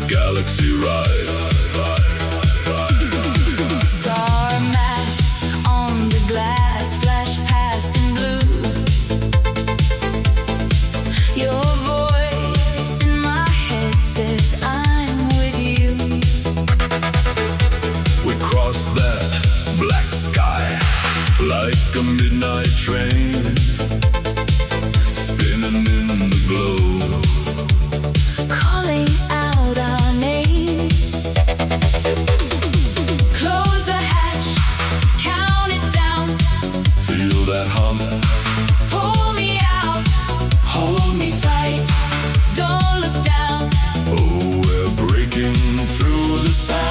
Galaxy Ride. Star maps on the glass flash past in blue. Your voice in my head says I'm with you. We cross that black sky like a midnight train, spinning in the glow, Calling out our names. Close the hatch, count it down. feel that hum, Pull me out, hold me tight. Don't look down. oh we're breaking through the sound.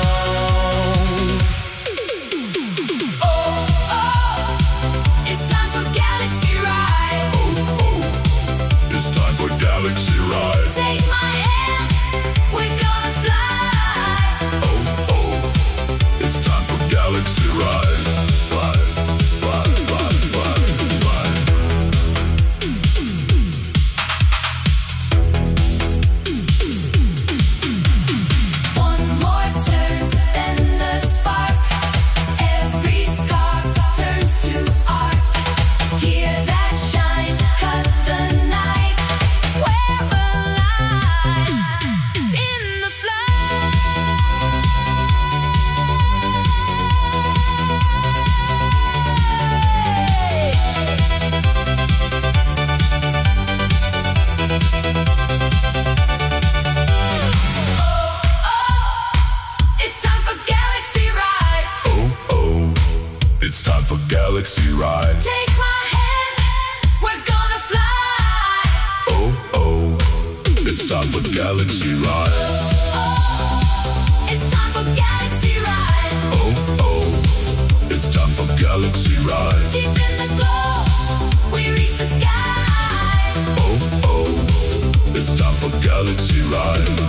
Oh, oh, it's time for Galaxy Ride. Oh, oh, it's time for Galaxy Ride. Take my hand, we're gonna fly. Oh, oh, it's time for Galaxy Ride. Ride, ride, ride, ride, ride. One more turn, then the spark. Every scar turns to art. Hear that shine, cut the night. We're alive in the It's time for Galaxy Ride. Oh, oh, it's time for Galaxy Ride. Take my hand, we're gonna fly. Oh, oh, it's time for Galaxy Ride. It's time for Galaxy Ride. Oh, oh, it's time for Galaxy Ride. Deep in the glow, we reach the sky. Oh, oh, it's time for Galaxy Ride.